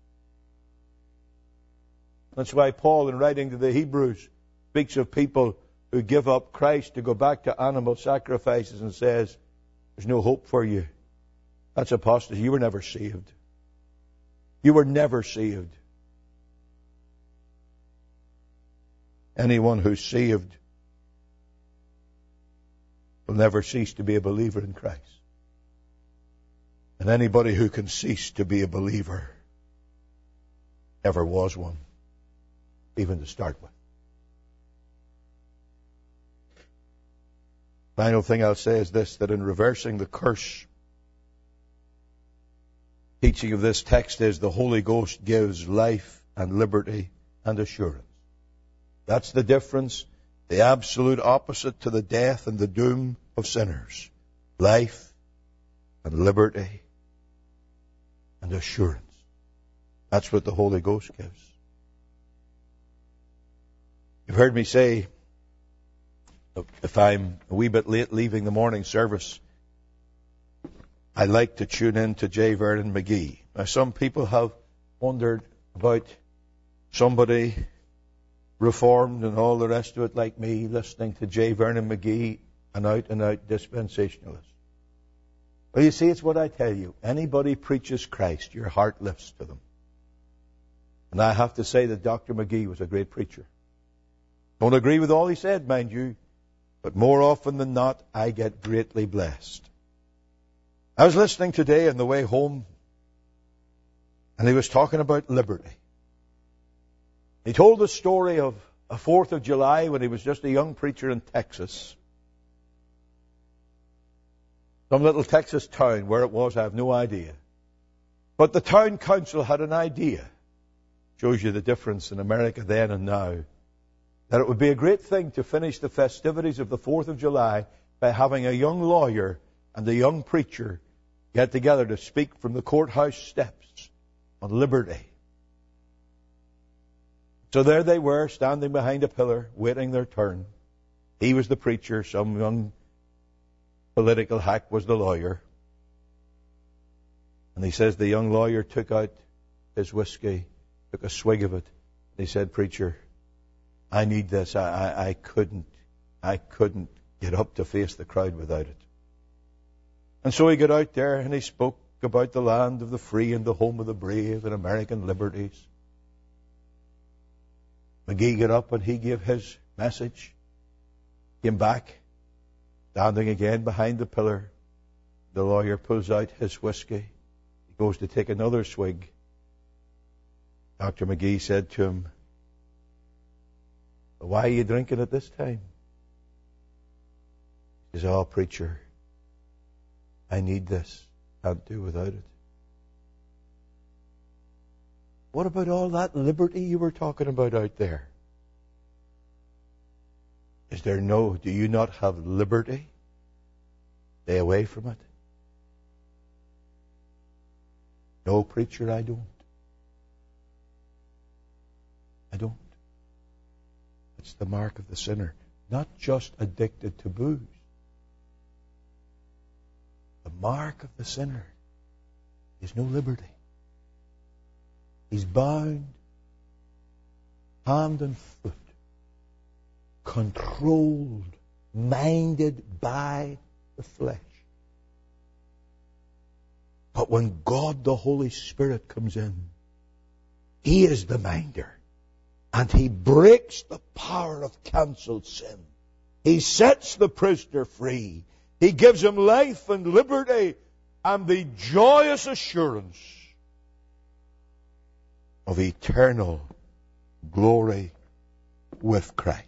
That's why Paul, in writing to the Hebrews, speaks of people who give up Christ to go back to animal sacrifices and says, there's no hope for you. That's apostasy. You were never saved. You were never saved. Anyone who's saved will never cease to be a believer in Christ. And anybody who can cease to be a believer never was one, even to start with. Final thing I'll say is this, that in reversing the curse, teaching of this text is the Holy Ghost gives life and liberty and assurance. That's the difference, the absolute opposite to the death and the doom of sinners. Life and liberty and assurance. That's what the Holy Ghost gives. You've heard me say, if I'm a wee bit late leaving the morning service, I like to tune in to J. Vernon McGee. Now, some people have wondered about somebody reformed and all the rest of it like me listening to J. Vernon McGee, an out-and-out dispensationalist. Well, you see, it's what I tell you. Anybody preaches Christ, your heart lifts to them. And I have to say that Dr. McGee was a great preacher. Don't agree with all he said, mind you. But more often than not, I get greatly blessed. I was listening today on the way home, and he was talking about liberty. He told the story of a 4th of July when he was just a young preacher in Texas. Some little Texas town. Where it was, I have no idea. But the town council had an idea. Shows you the difference in America then and now. That it would be a great thing to finish the festivities of the 4th of July by having a young lawyer and a young preacher get together to speak from the courthouse steps on liberty. So there they were, standing behind a pillar, waiting their turn. He was the preacher, some young political hack was the lawyer. And he says the young lawyer took out his whiskey, took a swig of it, and he said, "Preacher, I need this. I couldn't get up to face the crowd without it." And so he got out there and he spoke about the land of the free and the home of the brave and American liberties. McGee got up and he gave his message. Came back, standing again behind the pillar. The lawyer pulls out his whiskey. He goes to take another swig. Dr. McGee said to him, "Why are you drinking at this time?" He says, "Oh, preacher, I need this. Can't do without it." What about all that liberty you were talking about out there? Do you not have liberty? Stay away from it. No, preacher, I don't. I don't. It's the mark of the sinner. Not just addicted to booze. The mark of the sinner is no liberty. He's bound hand and foot, controlled, minded by the flesh. But when God the Holy Spirit comes in, He is the minder. And He breaks the power of cancelled sin. He sets the prisoner free. He gives him life and liberty and the joyous assurance of eternal glory with Christ.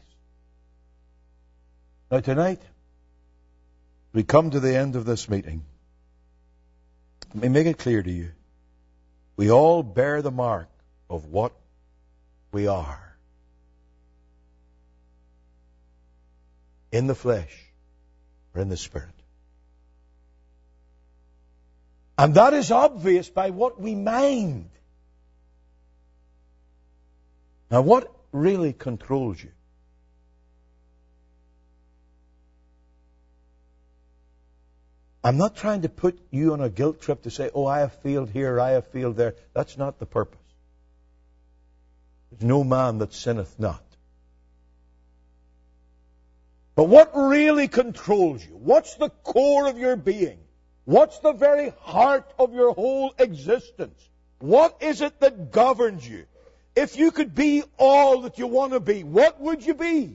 Now tonight, we come to the end of this meeting. Let me make it clear to you. We all bear the mark of what we are. in the flesh or in the Spirit. And that is obvious by what we mind. Now, what really controls you? I'm not trying to put you on a guilt trip to say, oh, I have failed here, I have failed there. That's not the purpose. There's no man that sinneth not. But what really controls you? What's the core of your being? What's the very heart of your whole existence? What is it that governs you? If you could be all that you want to be, what would you be?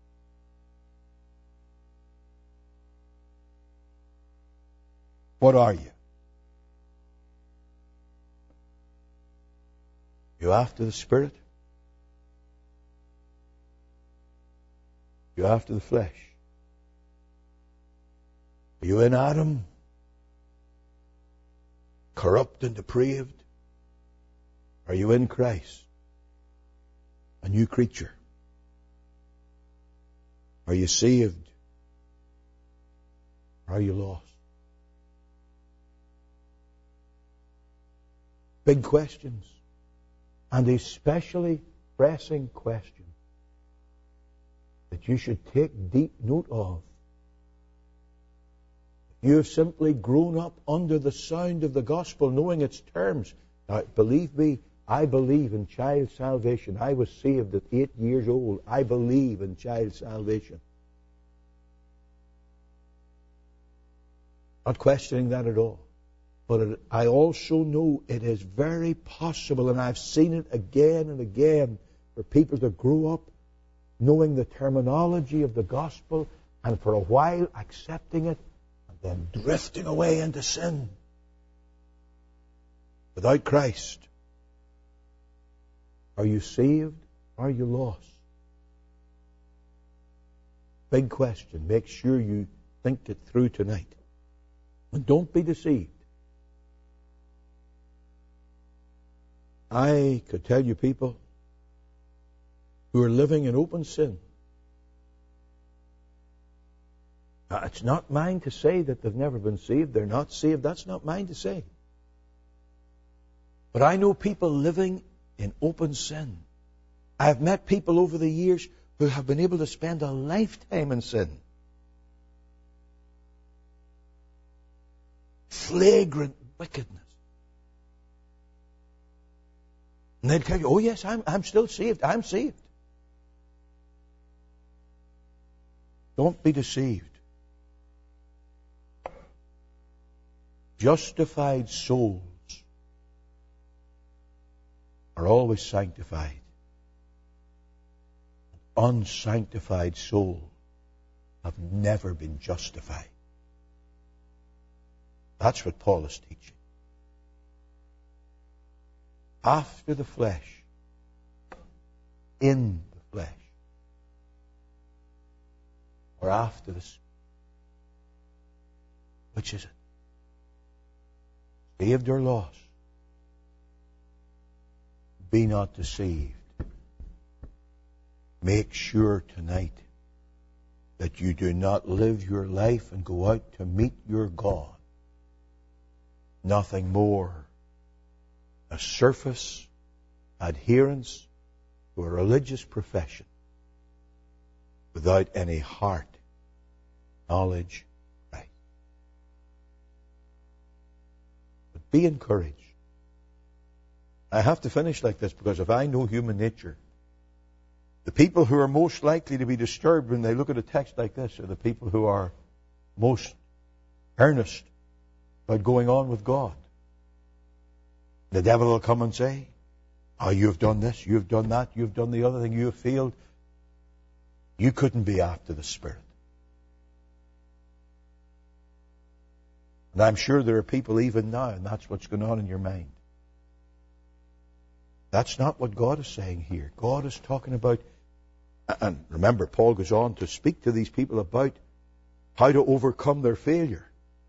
What are you? You after the Spirit? You after the flesh? Are you in Adam? Corrupt and depraved? Are you in Christ? A new creature? Are you saved? Or are you lost? Big questions. And especially pressing questions that you should take deep note of. You have simply grown up under the sound of the gospel, knowing its terms. Now, believe me, I believe in child salvation. I was saved at 8 years old. I believe in child salvation. Not questioning that at all. But I also know it is very possible, and I've seen it again and again, for people to grow up knowing the terminology of the gospel and for a while accepting it and then drifting away into sin without Christ. Are you saved? Are you lost? Big question. Make sure you think it through tonight. And don't be deceived. I could tell you people who are living in open sin. It's not mine to say that they've never been saved. They're not saved. That's not mine to say. But I know people living in open sin. I have met people over the years who have been able to spend a lifetime in sin. Flagrant wickedness. And they'd tell you, oh yes, I'm still saved. I'm saved. Don't be deceived. Justified souls are always sanctified. Unsanctified souls have never been justified. That's what Paul is teaching. After the flesh, in the flesh, or after the Spirit. Which is it? Saved or lost? Be not deceived. Make sure tonight that you do not live your life and go out to meet your God. Nothing more. A surface adherence to a religious profession without any heart, knowledge, right. But be encouraged. I have to finish like this because if I know human nature, the people who are most likely to be disturbed when they look at a text like this are the people who are most earnest about going on with God. The devil will come and say, oh, you've done this, you've done that, you've done the other thing, you have failed. You couldn't be after the Spirit. And I'm sure there are people even now, and that's what's going on in your mind. That's not what God is saying here. God is talking about, and remember, Paul goes on to speak to these people about how to overcome their failure,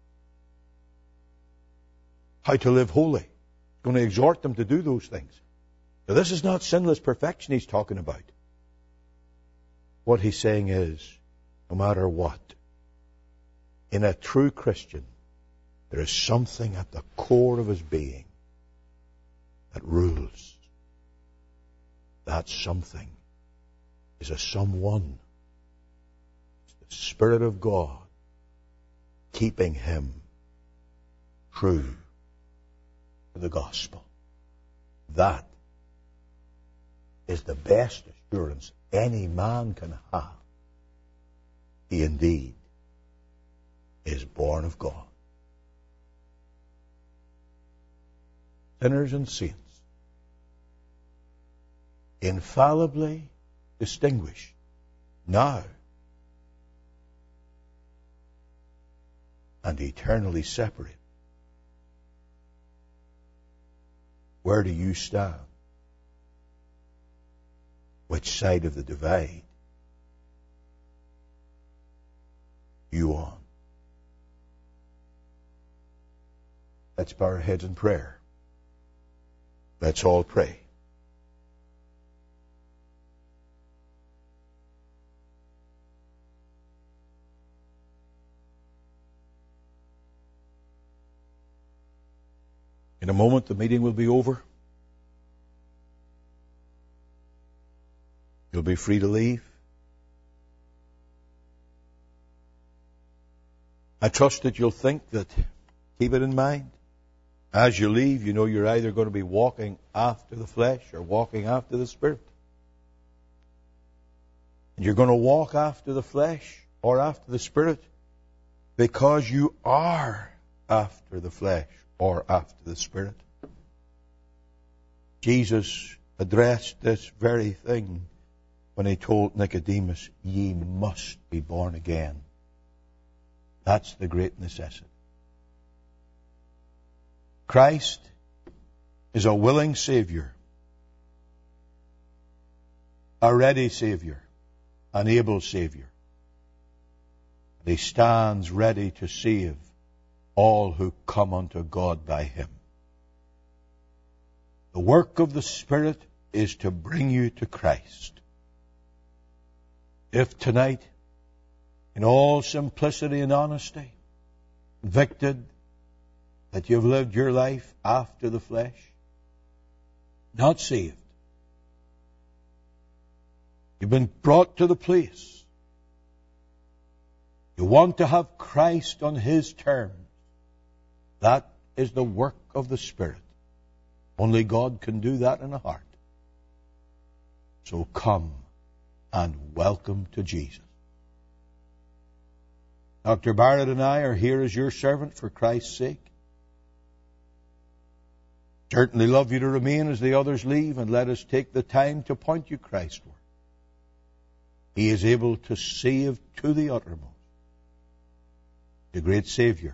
how to live holy. He's going to exhort them to do those things. Now, this is not sinless perfection he's talking about. What he's saying is, no matter what. In a true Christian, there is something at the core of his being that rules. That something is a someone. It's the Spirit of God keeping him true to the gospel. That is the best assurance any man can have. He indeed is born of God. Sinners and saints, infallibly distinguished now and eternally separate. Where do you stand? Which side of the divide you on? Let's bow our heads in prayer. Let's all pray. In a moment, the meeting will be over. You'll be free to leave. I trust that you'll think that, keep it in mind, as you leave, you know you're either going to be walking after the flesh or walking after the Spirit. And you're going to walk after the flesh or after the Spirit because you are after the flesh or after the Spirit. Jesus addressed this very thing when he told Nicodemus, ye must be born again. That's the great necessity. Christ is a willing Savior, a ready Savior, an able Savior. He stands ready to save all who come unto God by him. The work of the Spirit is to bring you to Christ. If tonight, in all simplicity and honesty, convicted that you've lived your life after the flesh, not saved, you've been brought to the place, you want to have Christ on his terms, that is the work of the Spirit. Only God can do that in a heart. So come and welcome to Jesus. Dr. Barrett and I are here as your servant for Christ's sake. Certainly love you to remain as the others leave, and let us take the time to point you Christward. He is able to save to the uttermost. The great Savior.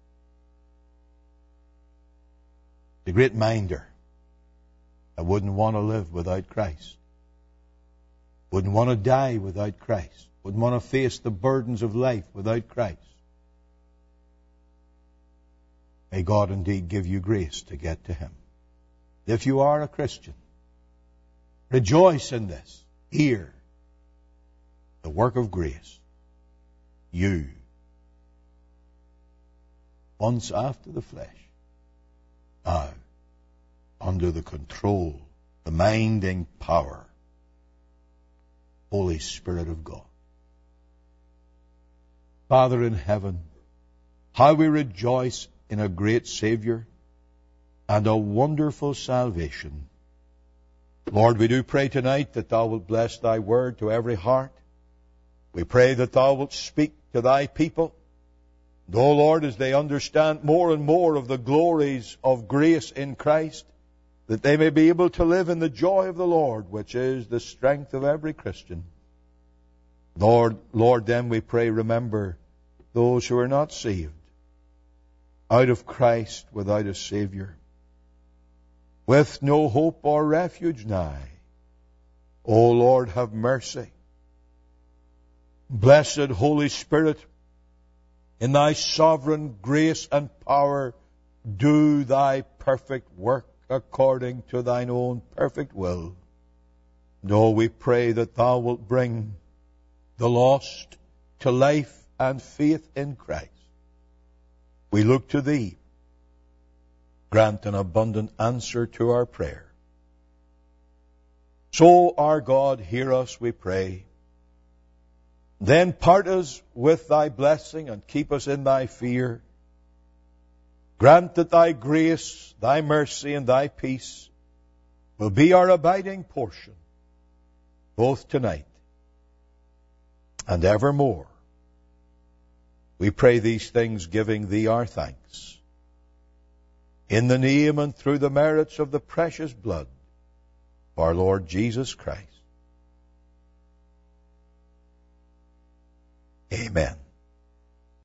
The great minder. I wouldn't want to live without Christ. Wouldn't want to die without Christ. Wouldn't want to face the burdens of life without Christ. May God indeed give you grace to get to him. If you are a Christian, rejoice in this. Here, the work of grace. You, once after the flesh, now under the control, the minding power, Holy Spirit of God. Father in heaven, how we rejoice in a great Savior and a wonderful salvation. Lord, we do pray tonight that thou wilt bless thy word to every heart. We pray that thou wilt speak to thy people. And, O Lord, as they understand more and more of the glories of grace in Christ, that they may be able to live in the joy of the Lord, which is the strength of every Christian. Lord, then we pray, remember those who are not saved, out of Christ without a Savior, with no hope or refuge nigh. O Lord, have mercy. Blessed Holy Spirit, in thy sovereign grace and power, do thy perfect work according to thine own perfect will. And oh, we pray that thou wilt bring the lost to life and faith in Christ, we look to Thee. Grant an abundant answer to our prayer. So, our God, hear us, we pray. Then part us with Thy blessing and keep us in Thy fear. Grant that Thy grace, Thy mercy, and Thy peace will be our abiding portion, both tonight and evermore. We pray these things, giving Thee our thanks. In the name and through the merits of the precious blood of our Lord Jesus Christ. Amen.